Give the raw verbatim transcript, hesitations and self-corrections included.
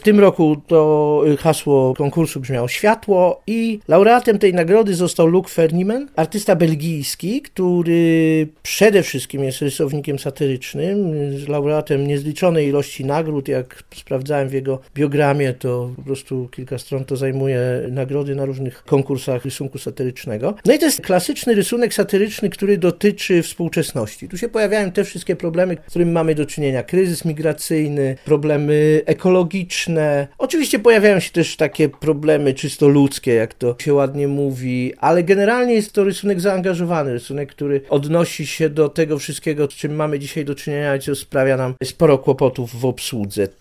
W tym roku to hasło konkursu brzmiało Światło i laureatem tej nagrody został Luc Ferniman, artysta belgijski, który przede wszystkim jest rysownikiem satyrycznym, jest laureatem niezliczonej ilości nagród. Jak sprawdzałem w jego biogramie, to po prostu kilka stron to zajmuje nagrody na różnych konkursach rysunku satyrycznego. No i to jest klasyczny rysunek satyryczny, który dotyczy współczesności. Tu się pojawiają te wszystkie problemy, z którymi mamy do czynienia. Kryzys migracyjny, problemy ekologiczne. Oczywiście pojawiają się też takie problemy czysto ludzkie, jak to się ładnie mówi, ale generalnie jest to rysunek zaangażowany, rysunek, który odnosi się do tego wszystkiego, z czym mamy dzisiaj do czynienia i co sprawia nam sporo kłopotów w obsłudze.